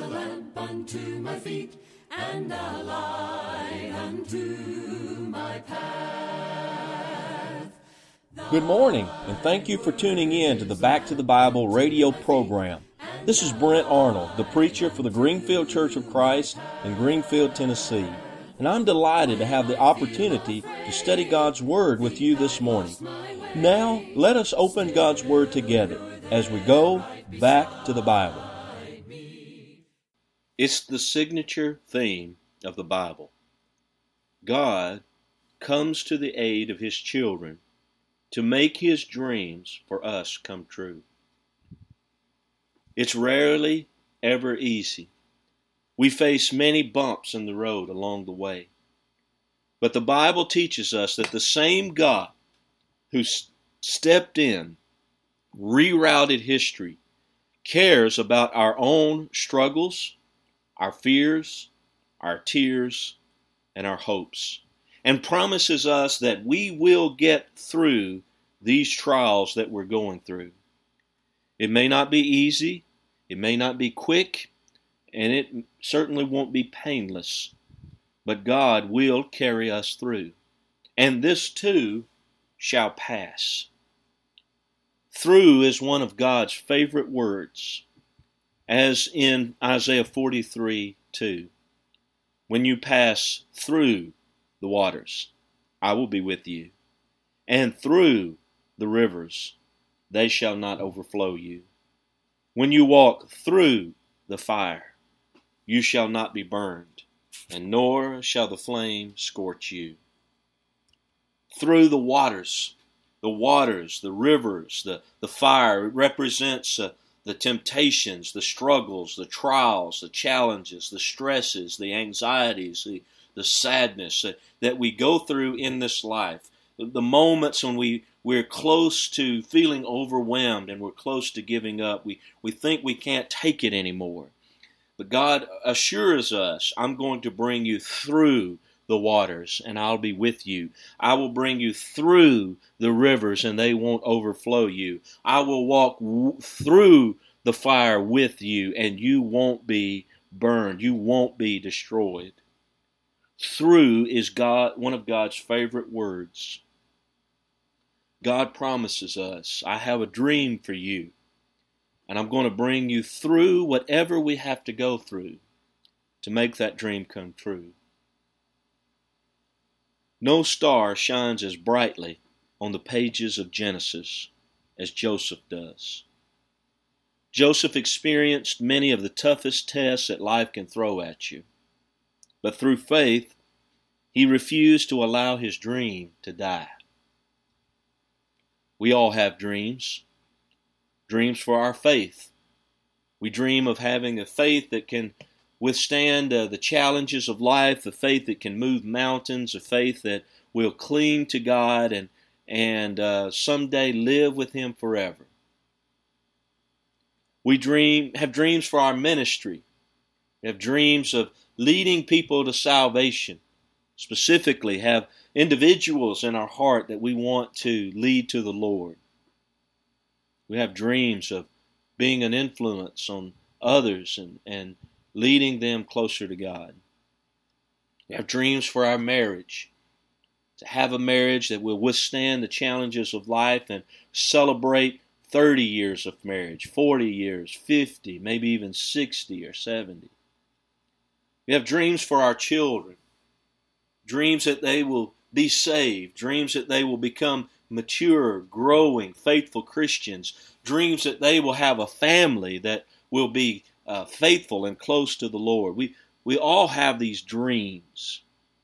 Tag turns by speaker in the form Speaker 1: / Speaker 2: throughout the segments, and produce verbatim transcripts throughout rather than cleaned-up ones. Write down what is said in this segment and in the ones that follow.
Speaker 1: a lamp unto my feet, and a light unto my path.
Speaker 2: Good morning, and thank you for tuning in to the Back to the Bible radio program. This is Brent Arnold, the preacher for the Greenfield Church of Christ in Greenfield, Tennessee. And I'm delighted to have the opportunity to study God's Word with you this morning. Now, let us open God's Word together as we go back to the Bible. It's the signature theme of the Bible. God comes to the aid of His children to make His dreams for us come true. It's rarely ever easy. We face many bumps in the road along the way. But the Bible teaches us that the same God who stepped in, rerouted history, cares about our own struggles, our fears, our tears, and our hopes, and promises us that we will get through these trials that we're going through. It may not be easy, it may not be quick, and it certainly won't be painless, but God will carry us through. And this too shall pass. Through is one of God's favorite words, as in Isaiah forty-three two. When you pass through the waters, I will be with you, and through the rivers, they shall not overflow you. When you walk through the fire, you shall not be burned, and nor shall the flame scorch you. Through the waters, the waters, the rivers, the, the fire, it represents uh, the temptations, the struggles, the trials, the challenges, the stresses, the anxieties, the, the sadness that, that we go through in this life. The moments when we, we're close to feeling overwhelmed and we're close to giving up. We, we think we can't take it anymore. But God assures us, I'm going to bring you through the waters and I'll be with you. I will bring you through the rivers and they won't overflow you. I will walk w- through the fire with you and you won't be burned. You won't be destroyed. Through is God, one of God's favorite words. God promises us, I have a dream for you. And I'm going to bring you through whatever we have to go through to make that dream come true. No star shines as brightly on the pages of Genesis as Joseph does. Joseph experienced many of the toughest tests that life can throw at you. But through faith, he refused to allow his dream to die. We all have dreams. Dreams for our faith. We dream of having a faith that can withstand uh, the challenges of life, a faith that can move mountains, a faith that will cling to God and, and uh, someday live with Him forever. We dream, have dreams for our ministry. We have dreams of leading people to salvation. Specifically, have individuals in our heart that we want to lead to the Lord. We have dreams of being an influence on others and, and leading them closer to God. We have dreams for our marriage, to have a marriage that will withstand the challenges of life and celebrate thirty years of marriage, forty years, fifty, maybe even sixty or seventy. We have dreams for our children, dreams that they will be saved, dreams that they will become mature, growing, faithful Christians, dreams that they will have a family that will be uh, faithful and close to the Lord. We, we all have these dreams.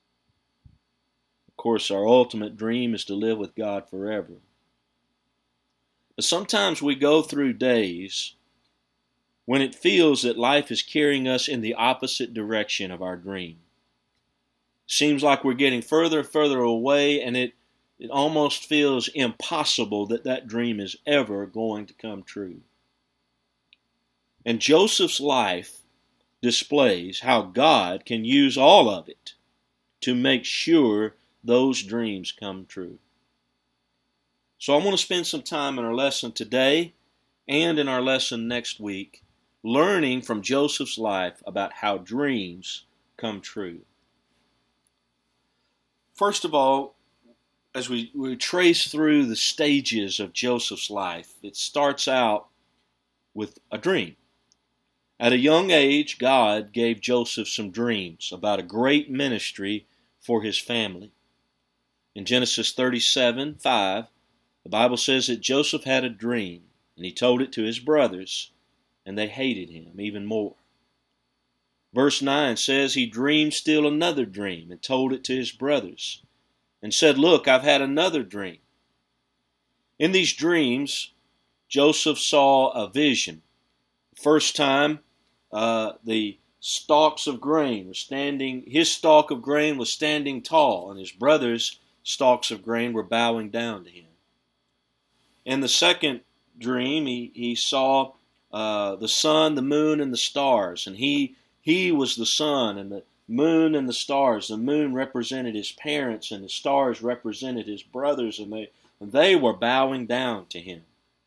Speaker 2: Of course, our ultimate dream is to live with God forever. But sometimes we go through days when it feels that life is carrying us in the opposite direction of our dream. Seems like we're getting further and further away, and it It almost feels impossible that that dream is ever going to come true. And Joseph's life displays how God can use all of it to make sure those dreams come true. So I want to spend some time in our lesson today and in our lesson next week learning from Joseph's life about how dreams come true. First of all, as we, we trace through the stages of Joseph's life, it starts out with a dream. At a young age, God gave Joseph some dreams about a great ministry for his family. In Genesis thirty-seven five, the Bible says that Joseph had a dream, and he told it to his brothers, and they hated him even more. Verse nine says he dreamed still another dream and told it to his brothers, and said, "Look, I've had another dream." In these dreams, Joseph saw a vision. First time, uh, the stalks of grain were standing, his stalk of grain was standing tall, and his brothers' stalks of grain were bowing down to him. In the second dream, he, he saw uh, the sun, the moon, and the stars, and he he was the sun, and the moon and the stars. The moon represented his parents, and the stars represented his brothers, and they, and they were bowing down to him.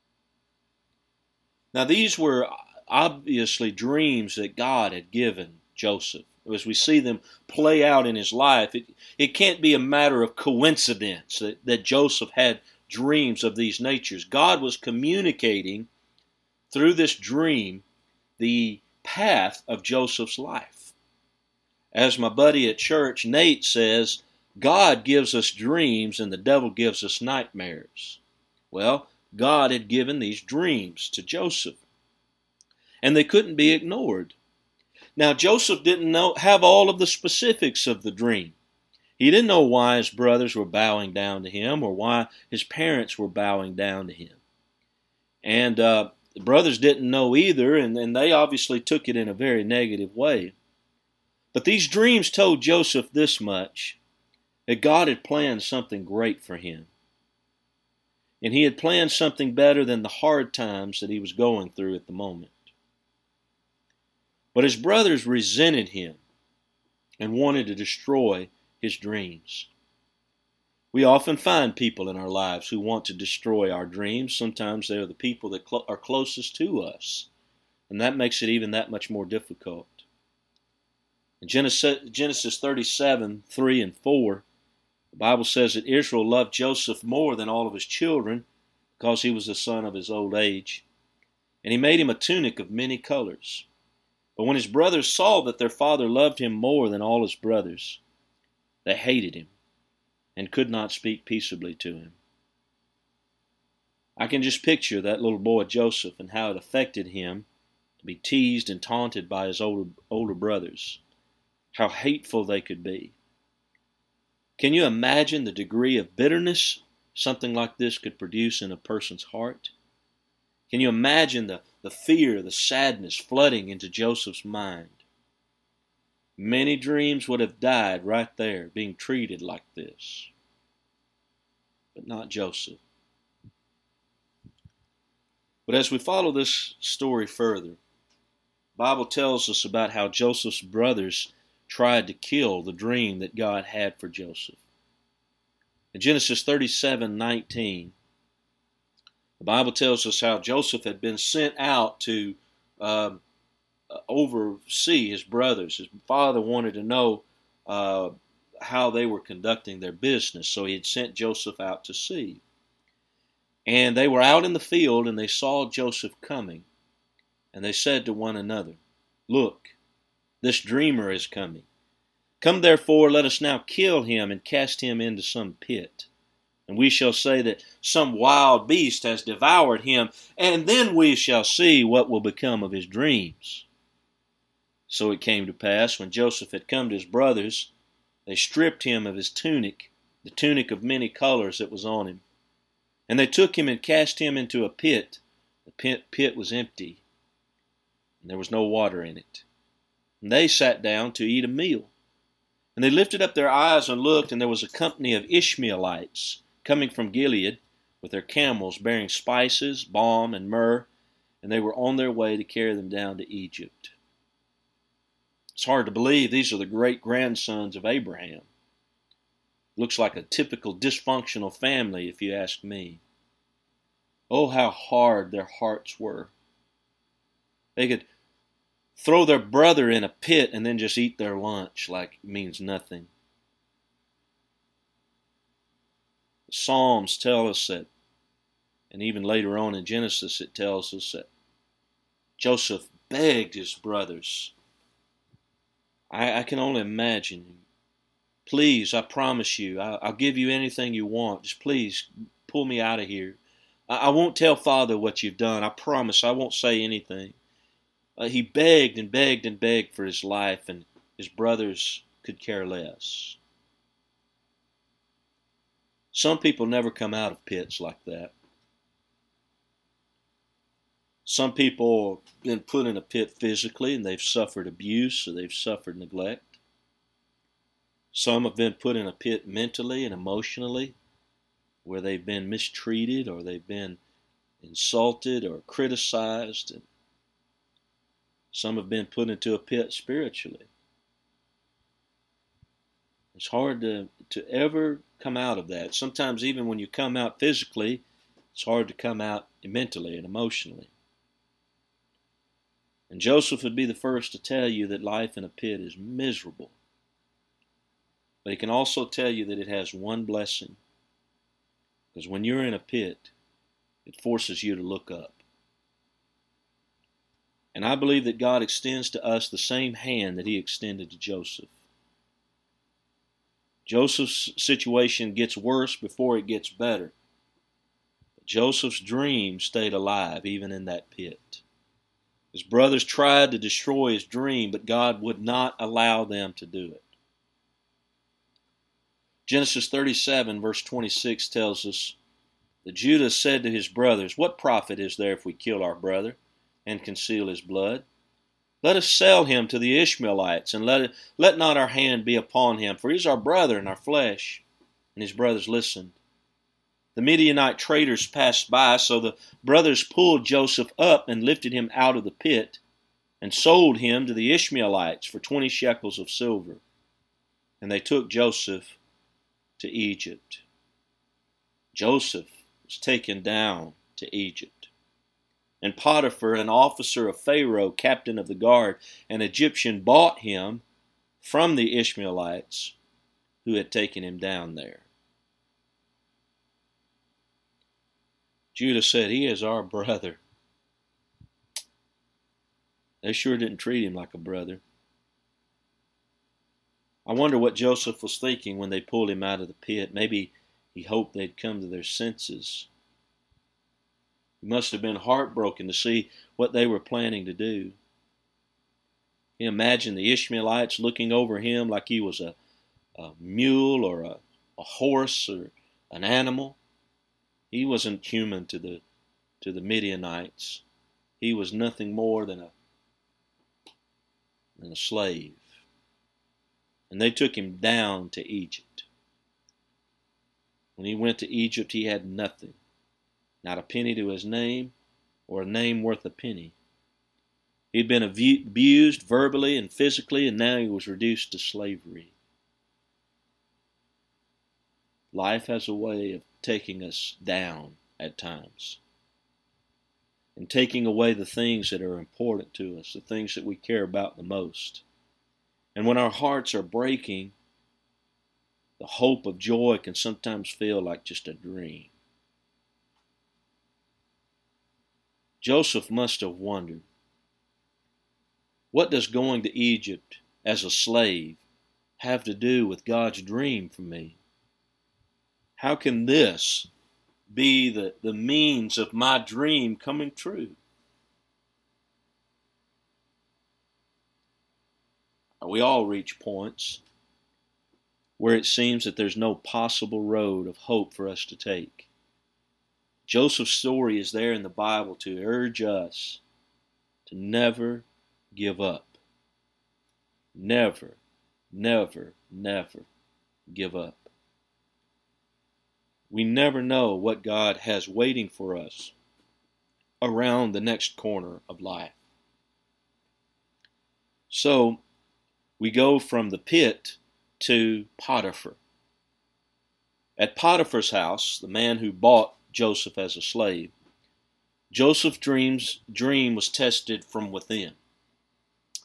Speaker 2: Now, these were obviously dreams that God had given Joseph. As we see them play out in his life, it, it can't be a matter of coincidence that, that Joseph had dreams of these natures. God was communicating through this dream the path of Joseph's life. As my buddy at church, Nate, says, God gives us dreams and the devil gives us nightmares. Well, God had given these dreams to Joseph, and they couldn't be ignored. Now, Joseph didn't know have all of the specifics of the dream. He didn't know why his brothers were bowing down to him or why his parents were bowing down to him. And uh, the brothers didn't know either, and, and they obviously took it in a very negative way. But these dreams told Joseph this much, that God had planned something great for him. And he had planned something better than the hard times that he was going through at the moment. But his brothers resented him and wanted to destroy his dreams. We often find people in our lives who want to destroy our dreams. Sometimes they're the people that cl- are closest to us, and that makes it even that much more difficult. In Genesis, Genesis thirty-seven, three and four, the Bible says that Israel loved Joseph more than all of his children because he was the son of his old age. And he made him a tunic of many colors. But when his brothers saw that their father loved him more than all his brothers, they hated him and could not speak peaceably to him. I can just picture that little boy Joseph and how it affected him to be teased and taunted by his older, older brothers, how hateful they could be. Can you imagine the degree of bitterness something like this could produce in a person's heart? Can you imagine the, the fear, the sadness flooding into Joseph's mind? Many dreams would have died right there, being treated like this. But not Joseph. But as we follow this story further, the Bible tells us about how Joseph's brothers tried to kill the dream that God had for Joseph. In Genesis thirty-seven nineteen, the Bible tells us how Joseph had been sent out to um, oversee his brothers. His father wanted to know uh, how they were conducting their business, so he had sent Joseph out to see. And they were out in the field, and they saw Joseph coming, and they said to one another, "Look, this dreamer is coming. Come therefore, let us now kill him and cast him into some pit. And we shall say that some wild beast has devoured him, and then we shall see what will become of his dreams." So it came to pass, when Joseph had come to his brothers, they stripped him of his tunic, the tunic of many colors that was on him. And they took him and cast him into a pit. The pit, pit was empty, and there was no water in it. And they sat down to eat a meal. And they lifted up their eyes and looked, and there was a company of Ishmaelites coming from Gilead with their camels bearing spices, balm, and myrrh, and they were on their way to carry them down to Egypt. It's hard to believe these are the great-grandsons of Abraham. Looks like a typical dysfunctional family, if you ask me. Oh, how hard their hearts were. They could throw their brother in a pit and then just eat their lunch like it means nothing. The Psalms tell us that, and even later on in Genesis it tells us that Joseph begged his brothers. I, I can only imagine. Please, I promise you, I, I'll give you anything you want. Just please pull me out of here. I, I won't tell Father what you've done. I promise I won't say anything. Uh, he begged and begged and begged for his life, and his brothers could care less. Some people never come out of pits like that. Some people have been put in a pit physically and they've suffered abuse or they've suffered neglect. Some have been put in a pit mentally and emotionally where they've been mistreated or they've been insulted or criticized. And some have been put into a pit spiritually. It's hard to, to ever come out of that. Sometimes even when you come out physically, it's hard to come out mentally and emotionally. And Joseph would be the first to tell you that life in a pit is miserable. But he can also tell you that it has one blessing. Because when you're in a pit, it forces you to look up. And I believe that God extends to us the same hand that he extended to Joseph. Joseph's situation gets worse before it gets better. But Joseph's dream stayed alive even in that pit. His brothers tried to destroy his dream, but God would not allow them to do it. Genesis thirty-seven, verse twenty-six tells us that Judah said to his brothers, "What profit is there if we kill our brother and conceal his blood? Let us sell him to the Ishmaelites, and let, it, let not our hand be upon him, for he is our brother and our flesh." And his brothers listened. The Midianite traders passed by, so the brothers pulled Joseph up and lifted him out of the pit and sold him to the Ishmaelites for twenty shekels of silver. And they took Joseph to Egypt. Joseph was taken down to Egypt. And Potiphar, an officer of Pharaoh, captain of the guard, an Egyptian, bought him from the Ishmaelites who had taken him down there. Judah said, "He is our brother." They sure didn't treat him like a brother. I wonder what Joseph was thinking when they pulled him out of the pit. Maybe he hoped they'd come to their senses. He must have been heartbroken to see what they were planning to do. He imagined the Ishmaelites looking over him like he was a, a mule or a, a horse or an animal. He wasn't human to the to the Midianites. He was nothing more than a than a slave. And they took him down to Egypt. When he went to Egypt, he had nothing. Not a penny to his name, or a name worth a penny. He'd been abused verbally and physically, and now he was reduced to slavery. Life has a way of taking us down at times and taking away the things that are important to us, the things that we care about the most. And when our hearts are breaking, the hope of joy can sometimes feel like just a dream. Joseph must have wondered, what does going to Egypt as a slave have to do with God's dream for me? How can this be the, the means of my dream coming true? We all reach points where it seems that there's no possible road of hope for us to take. Joseph's story is there in the Bible to urge us to never give up. Never, never, never give up. We never know what God has waiting for us around the next corner of life. So, we go from the pit to Potiphar. At Potiphar's house, the man who bought Joseph as a slave, Joseph's dreams, dream was tested from within.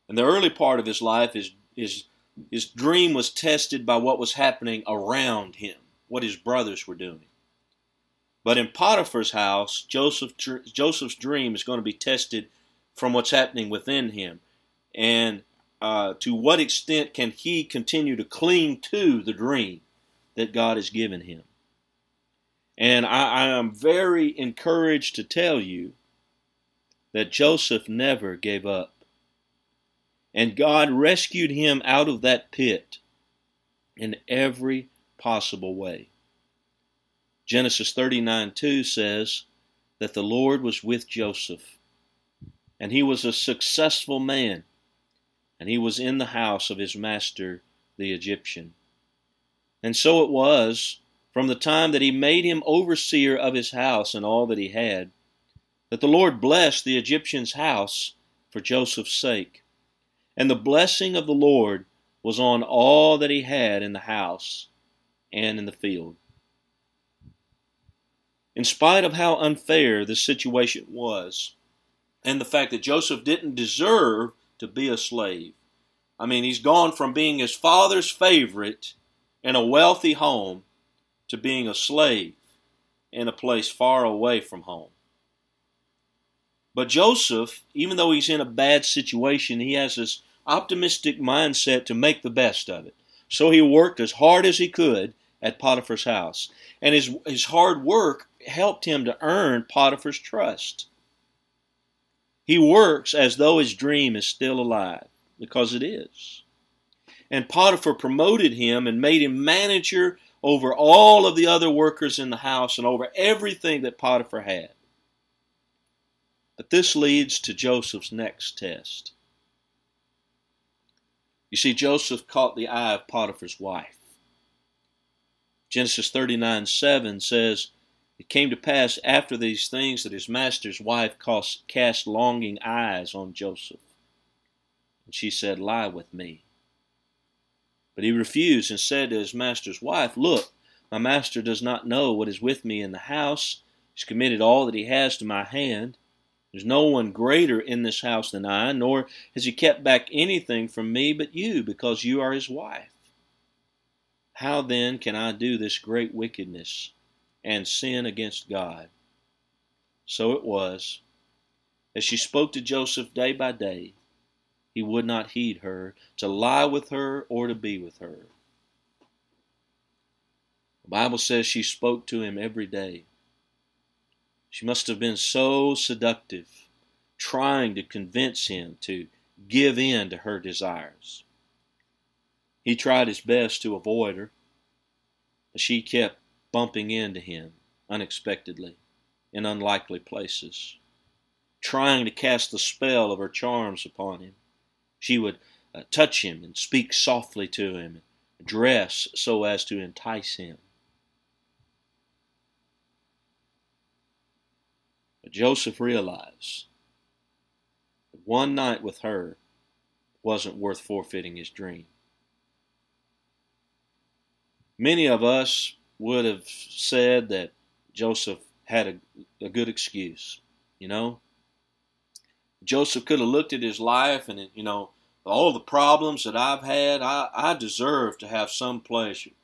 Speaker 2: In the early part of his life, his, his, his dream was tested by what was happening around him, what his brothers were doing. But in Potiphar's house, Joseph, Joseph's dream is going to be tested from what's happening within him. And uh, to what extent can he continue to cling to the dream that God has given him? And I, I am very encouraged to tell you that Joseph never gave up. And God rescued him out of that pit in every possible way. Genesis thirty-nine two says that the Lord was with Joseph, and he was a successful man, and he was in the house of his master, the Egyptian. And so it was, from the time that he made him overseer of his house and all that he had, that the Lord blessed the Egyptian's house for Joseph's sake. And the blessing of the Lord was on all that he had in the house and in the field. In spite of how unfair the situation was, and the fact that Joseph didn't deserve to be a slave. I mean, he's gone from being his father's favorite in a wealthy home to being a slave in a place far away from home. But Joseph, even though he's in a bad situation, he has this optimistic mindset to make the best of it. So he worked as hard as he could at Potiphar's house. And his, his hard work helped him to earn Potiphar's trust. He works as though his dream is still alive, because it is. And Potiphar promoted him and made him manager over all of the other workers in the house and over everything that Potiphar had. But this leads to Joseph's next test. You see, Joseph caught the eye of Potiphar's wife. Genesis thirty-nine seven says, "It came to pass after these things that his master's wife cast longing eyes on Joseph. And she said, 'Lie with me.' But he refused and said to his master's wife, 'Look, my master does not know what is with me in the house. He's committed all that he has to my hand. There's no one greater in this house than I, nor has he kept back anything from me but you, because you are his wife. How then can I do this great wickedness and sin against God?' So it was, as she spoke to Joseph day by day, he would not heed her, to lie with her or to be with her. The Bible says she spoke to him every day. She must have been so seductive, trying to convince him to give in to her desires. He tried his best to avoid her, but she kept bumping into him unexpectedly in unlikely places, trying to cast the spell of her charms upon him. She would uh, touch him and speak softly to him, and dress so as to entice him. But Joseph realized that one night with her wasn't worth forfeiting his dream. Many of us would have said that Joseph had a, a good excuse, you know. Joseph could have looked at his life and, you know, all the problems that I've had, I, I deserve to have some pleasure.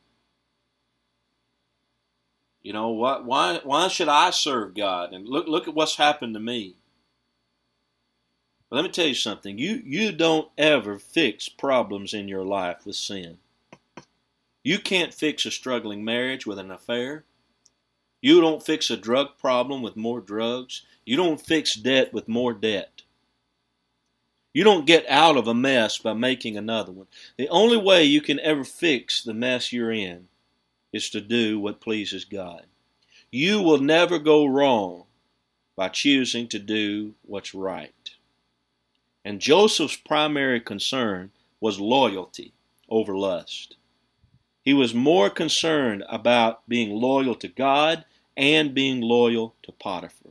Speaker 2: You know, why, why, why should I serve God? And look, look at what's happened to me. But let me tell you something. You, you don't ever fix problems in your life with sin. You can't fix a struggling marriage with an affair. You don't fix a drug problem with more drugs. You don't fix debt with more debt. You don't get out of a mess by making another one. The only way you can ever fix the mess you're in is to do what pleases God. You will never go wrong by choosing to do what's right. And Joseph's primary concern was loyalty over lust. He was more concerned about being loyal to God and being loyal to Potiphar.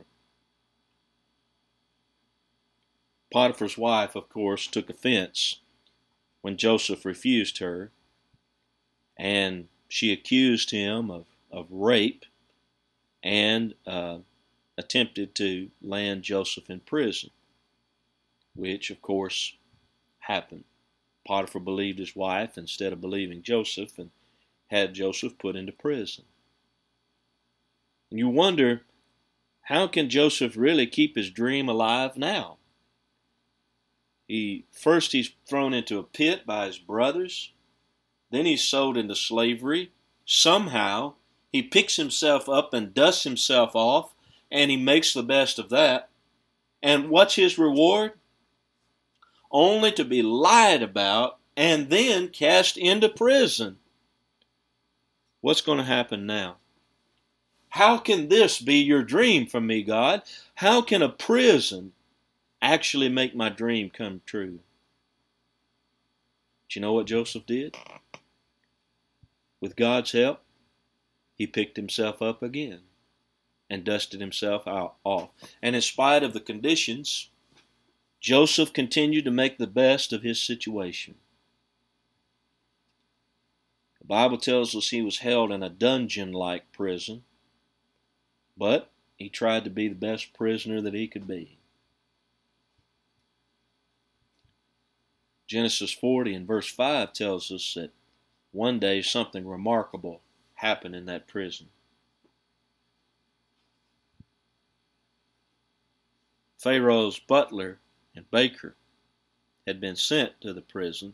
Speaker 2: Potiphar's wife, of course, took offense when Joseph refused her, and she accused him of, of rape and uh, attempted to land Joseph in prison, which, of course, happened. Potiphar believed his wife instead of believing Joseph and had Joseph put into prison. And you wonder, how can Joseph really keep his dream alive now? He first he's thrown into a pit by his brothers, then he's sold into slavery. Somehow he picks himself up and dusts himself off, and he makes the best of that. And what's his reward? Only to be lied about and then cast into prison. What's going to happen now? How can this be your dream from me, God? How can a prison actually make my dream come true? Do you know what Joseph did? With God's help, he picked himself up again and dusted himself out, off. And in spite of the conditions, Joseph continued to make the best of his situation. The Bible tells us he was held in a dungeon-like prison, but he tried to be the best prisoner that he could be. Genesis forty and verse five tells us that one day something remarkable happened in that prison. Pharaoh's butler and baker had been sent to the prison,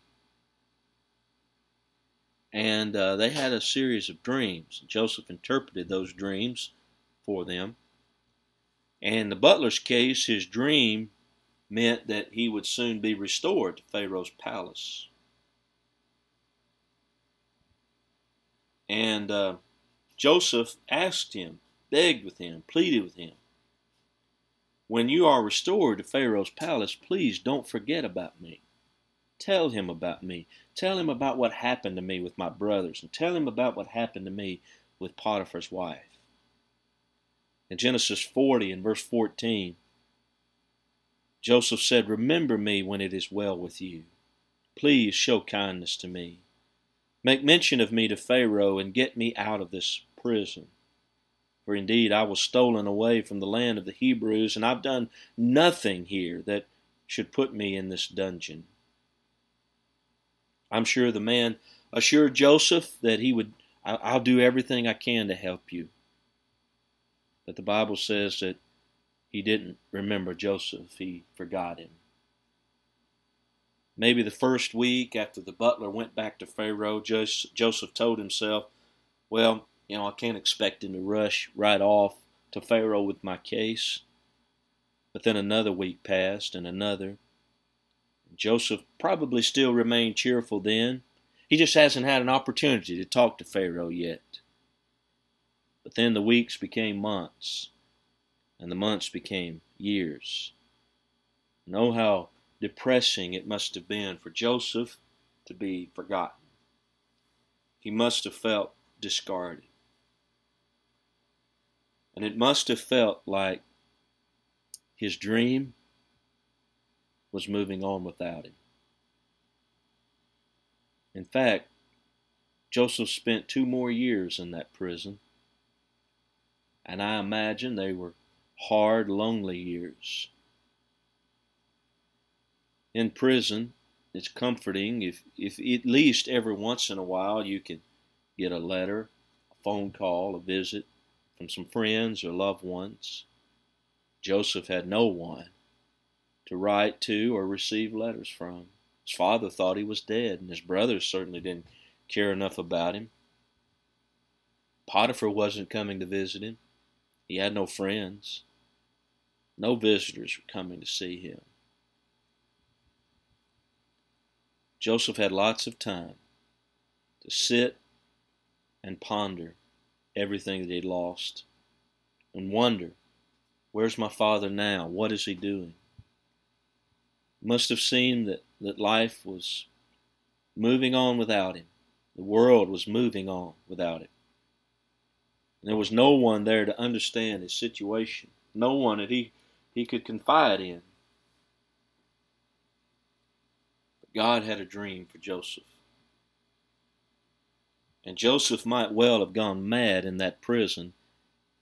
Speaker 2: and uh, they had a series of dreams. Joseph interpreted those dreams for them. And in the butler's case, his dream meant that he would soon be restored to Pharaoh's palace. And uh, Joseph asked him, begged with him, pleaded with him, when you are restored to Pharaoh's palace, please don't forget about me. Tell him about me. Tell him about what happened to me with my brothers, and tell him about what happened to me with Potiphar's wife. In Genesis forty and verse fourteen, Joseph said, remember me when it is well with you. Please show kindness to me. Make mention of me to Pharaoh and get me out of this prison. For indeed I was stolen away from the land of the Hebrews, and I've done nothing here that should put me in this dungeon. I'm sure the man assured Joseph that he would, I'll do everything I can to help you. But the Bible says that he didn't remember Joseph. He forgot him. Maybe the first week after the butler went back to Pharaoh, Joseph told himself, well, you know, I can't expect him to rush right off to Pharaoh with my case. But then another week passed, and another. Joseph probably still remained cheerful then. He just hasn't had an opportunity to talk to Pharaoh yet. But then the weeks became months, and the months became years. Know how depressing it must have been for Joseph to be forgotten. He must have felt discarded. And it must have felt like his dream was moving on without him. In fact, Joseph spent two more years in that prison, and I imagine they were hard, lonely years. In prison, it's comforting if, if at least every once in a while you can get a letter, a phone call, a visit from some friends or loved ones. Joseph had no one to write to or receive letters from. His father thought he was dead, and his brothers certainly didn't care enough about him. Potiphar wasn't coming to visit him. He had no friends. No visitors were coming to see him. Joseph had lots of time to sit and ponder everything that he'd lost and wonder, where's my father now? What is he doing? Must have seen that, that life was moving on without him. The world was moving on without him. And there was no one there to understand his situation. No one that he, he could confide in. But God had a dream for Joseph. And Joseph might well have gone mad in that prison,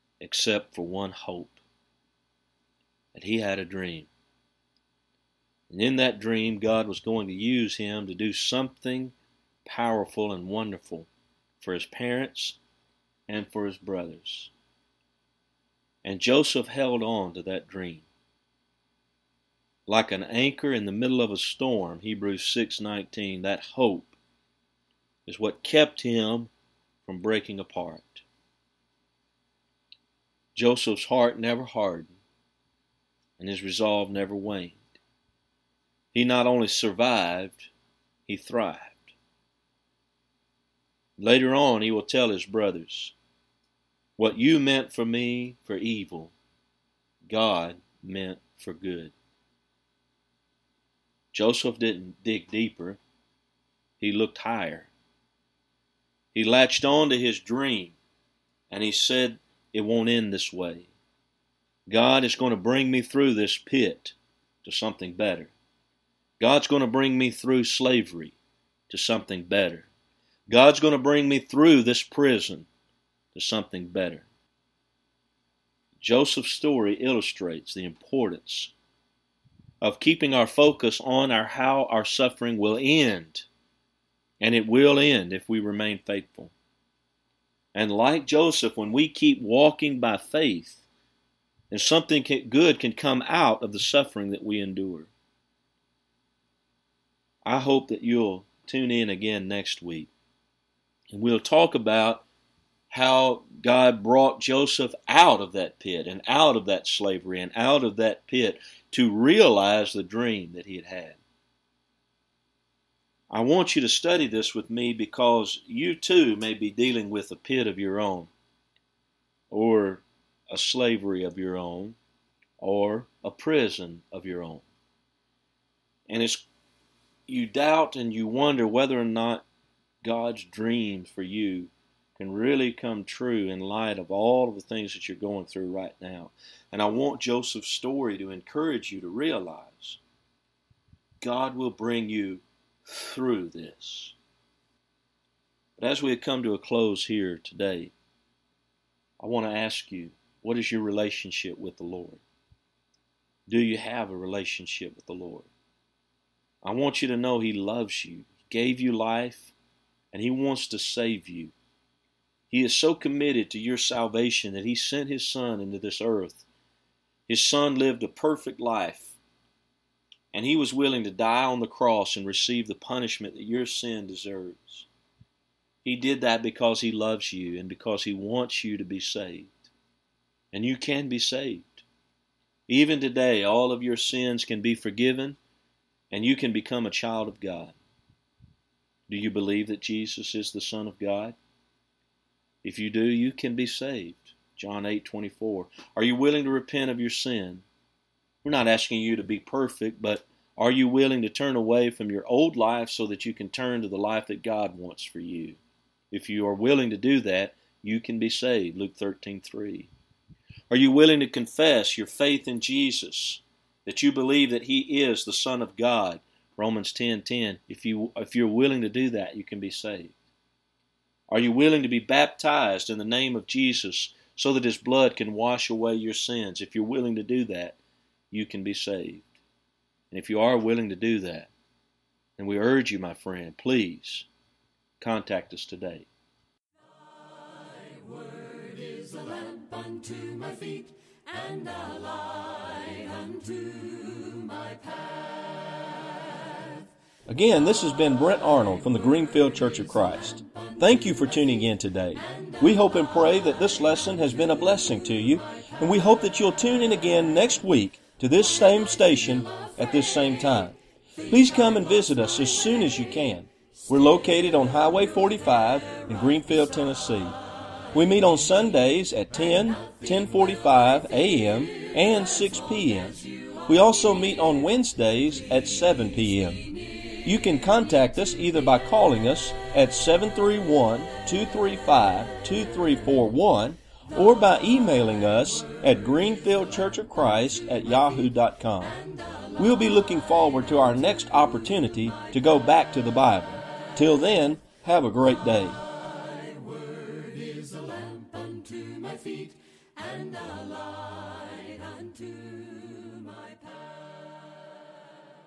Speaker 2: except for one hope. That he had a dream. And in that dream, God was going to use him to do something powerful and wonderful for his parents and for his brothers. And Joseph held on to that dream. Like an anchor in the middle of a storm, Hebrews six nineteen, that hope is what kept him from breaking apart. Joseph's heart never hardened, and his resolve never waned. He not only survived, he thrived. Later on, he will tell his brothers, "What you meant for me for evil, God meant for good." Joseph didn't dig deeper. He looked higher. He latched on to his dream, and he said, it won't end this way. God is going to bring me through this pit to something better. God's going to bring me through slavery to something better. God's going to bring me through this prison to something better. Joseph's story illustrates the importance of keeping our focus on our how our suffering will end. And it will end if we remain faithful. And like Joseph, when we keep walking by faith, then something good can come out of the suffering that we endure. I hope that you'll tune in again next week. And we'll talk about how God brought Joseph out of that pit and out of that slavery and out of that pit to realize the dream that he had had. I want you to study this with me because you too may be dealing with a pit of your own, or a slavery of your own, or a prison of your own. And it's you doubt and you wonder whether or not God's dreams for you can really come true in light of all of the things that you're going through right now. And I want Joseph's story to encourage you to realize God will bring you through this. But as we come to a close here today, I want to ask you, what is your relationship with the Lord? Do you have a relationship with the Lord? I want you to know He loves you, He gave you life, and He wants to save you. He is so committed to your salvation that He sent His Son into this earth. His Son lived a perfect life, and He was willing to die on the cross and receive the punishment that your sin deserves. He did that because He loves you and because He wants you to be saved. And you can be saved. Even today, all of your sins can be forgiven, and you can become a child of God. Do you believe that Jesus is the Son of God? If you do, you can be saved. John eight twenty-four. Are you willing to repent of your sin? We're not asking you to be perfect, but are you willing to turn away from your old life so that you can turn to the life that God wants for you? If you are willing to do that, you can be saved. Luke thirteen three. Are you willing to confess your faith in Jesus, that you believe that He is the Son of God? Romans ten ten. If you, if you're willing to do that, you can be saved. Are you willing to be baptized in the name of Jesus so that His blood can wash away your sins? If you're willing to do that, you can be saved. And if you are willing to do that, then we urge you, my friend, please contact us today.
Speaker 1: Thy word is a lamp unto my feet and a light unto my path.
Speaker 3: Again, this has been Brent Arnold from the Greenfield Church of Christ. Thank you for tuning in today. We hope and pray that this lesson has been a blessing to you, and we hope that you'll tune in again next week to this same station at this same time. Please come and visit us as soon as you can. We're located on Highway forty-five in Greenfield, Tennessee. We meet on Sundays at ten, ten forty-five a.m. and six p.m. We also meet on Wednesdays at seven p.m. You can contact us either by calling us at seven three one, two three five, two three four one or by emailing us at greenfield church of christ at yahoo dot com. We'll be looking forward to our next opportunity to go back to the Bible. Till then, have a great day.